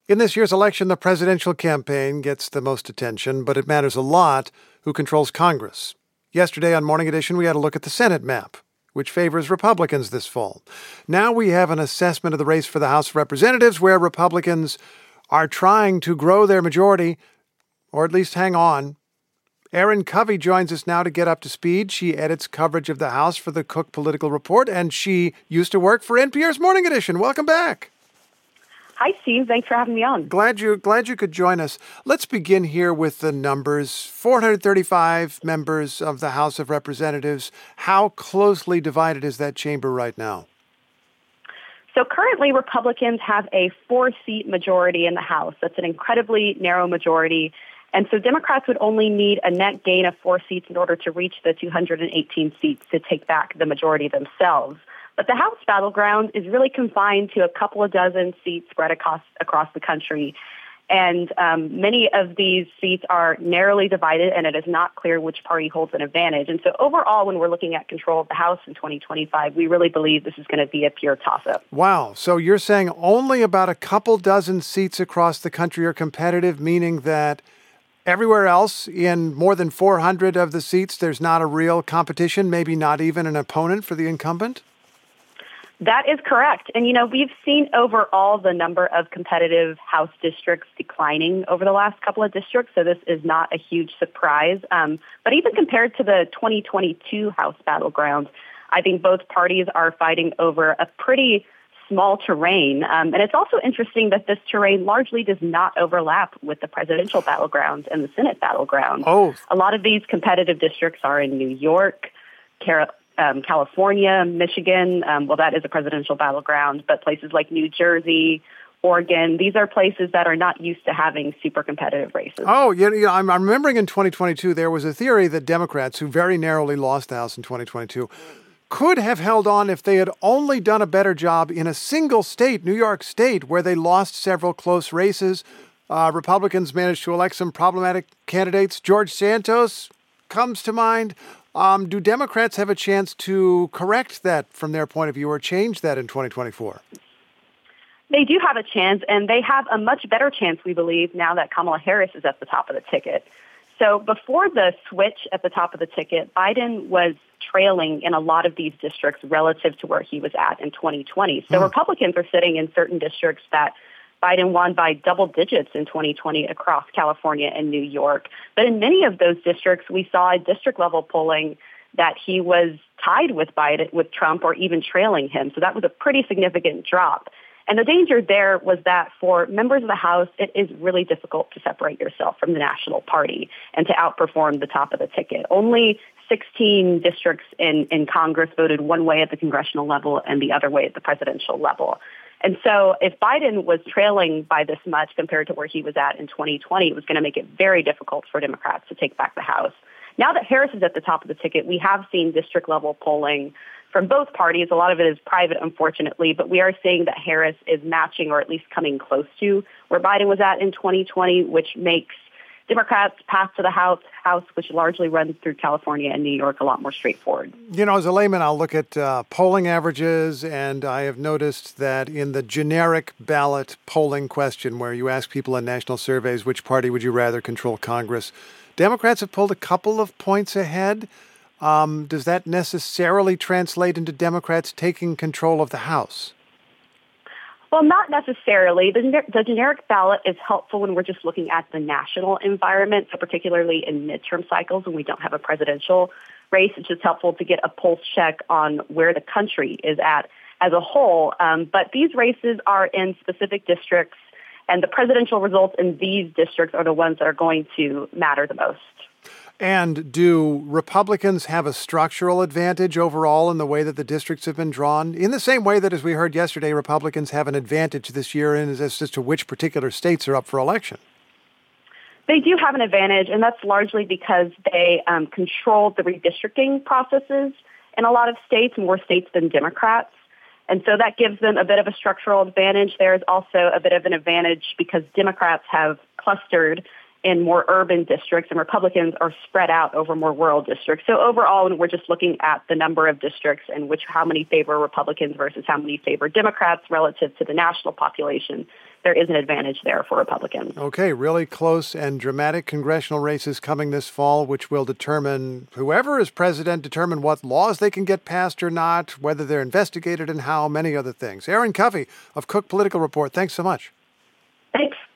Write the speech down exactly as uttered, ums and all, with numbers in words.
In this year's election, the presidential campaign gets the most attention, but it matters a lot who controls Congress. Yesterday on Morning Edition, we had a look at the Senate map, which favors Republicans this fall. Now we have an assessment of the race for the House of Representatives, where Republicans are trying to grow their majority, or at least hang on. Erin Covey joins us now to get up to speed. She edits coverage of the House for the Cook Political Report, and she used to work for N P R's Morning Edition. Welcome back. Hi, Steve. Thanks for having me on. Glad you glad you could join us. Let's begin here with the numbers. four hundred thirty-five members of the House of Representatives. How closely divided is that chamber right now? So currently, Republicans have a four-seat majority in the House. That's an incredibly narrow majority. And so Democrats would only need a net gain of four seats in order to reach the two hundred eighteen seats to take back the majority themselves. But the House battleground is really confined to a couple of dozen seats spread across, across the country. And um, many of these seats are narrowly divided, and it is not clear which party holds an advantage. And so overall, when we're looking at control of the House in twenty twenty-five, we really believe this is going to be a pure toss-up. Wow. So you're saying only about a couple dozen seats across the country are competitive, meaning that everywhere else in more than four hundred of the seats, there's not a real competition, maybe not even an opponent for the incumbent? That is correct. And, you know, we've seen overall the number of competitive House districts declining over the last couple of districts, so this is not a huge surprise. Um, but even compared to the twenty twenty-two House battleground, I think both parties are fighting over a pretty small terrain. Um, and it's also interesting that this terrain largely does not overlap with the presidential battleground and the Senate battleground. Oh. A lot of these competitive districts are in New York, Carolina, Um, California, Michigan, um, well, that is a presidential battleground, but places like New Jersey, Oregon, these are places that are not used to having super competitive races. Oh, you know, I'm, I'm remembering in twenty twenty-two, there was a theory that Democrats, who very narrowly lost the House in twenty twenty-two, could have held on if they had only done a better job in a single state, New York State, where they lost several close races. Uh, Republicans managed to elect some problematic candidates. George Santos comes to mind. Um, do Democrats have a chance to correct that from their point of view or change that in twenty twenty-four? They do have a chance, and they have a much better chance, we believe, now that Kamala Harris is at the top of the ticket. So before the switch at the top of the ticket, Biden was trailing in a lot of these districts relative to where he was at in twenty twenty. So hmm. Republicans are sitting in certain districts that Biden won by double digits in twenty twenty across California and New York. But in many of those districts, we saw district-level polling that he was tied with Biden, with Trump, or even trailing him. So that was a pretty significant drop. And the danger there was that for members of the House, it is really difficult to separate yourself from the national party and to outperform the top of the ticket. Only sixteen districts in, in Congress voted one way at the congressional level and the other way at the presidential level. And so if Biden was trailing by this much compared to where he was at in twenty twenty, it was going to make it very difficult for Democrats to take back the House. Now that Harris is at the top of the ticket, we have seen district-level polling from both parties. A lot of it is private, unfortunately, but we are seeing that Harris is matching or at least coming close to where Biden was at in twenty twenty, which makes Democrats' path to the House, House, which largely runs through California and New York, a lot more straightforward. You know, as a layman, I'll look at uh, polling averages, and I have noticed that in the generic ballot polling question, where you ask people in national surveys, which party would you rather control Congress, Democrats have pulled a couple of points ahead. Um, does that necessarily translate into Democrats taking control of the House? Well, not necessarily. The, the generic ballot is helpful when we're just looking at the national environment, so particularly in midterm cycles when we don't have a presidential race. It's just helpful to get a pulse check on where the country is at as a whole. Um, but these races are in specific districts, and the presidential results in these districts are the ones that are going to matter the most. And do Republicans have a structural advantage overall in the way that the districts have been drawn? In the same way that, as we heard yesterday, Republicans have an advantage this year in as, as to which particular states are up for election. They do have an advantage, and that's largely because they um, control the redistricting processes in a lot of states, more states than Democrats. And so that gives them a bit of a structural advantage. There's also a bit of an advantage because Democrats have clustered in more urban districts, and Republicans are spread out over more rural districts. So overall, when we're just looking at the number of districts and which how many favor Republicans versus how many favor Democrats relative to the national population, there is an advantage there for Republicans. Okay, really close and dramatic congressional races coming this fall, which will determine, whoever is president, determine what laws they can get passed or not, whether they're investigated and how, many other things. Erin Covey of Cook Political Report, thanks so much. Thanks.